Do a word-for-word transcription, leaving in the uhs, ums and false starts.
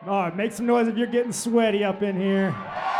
All right, make some noise if you're getting sweaty up in here.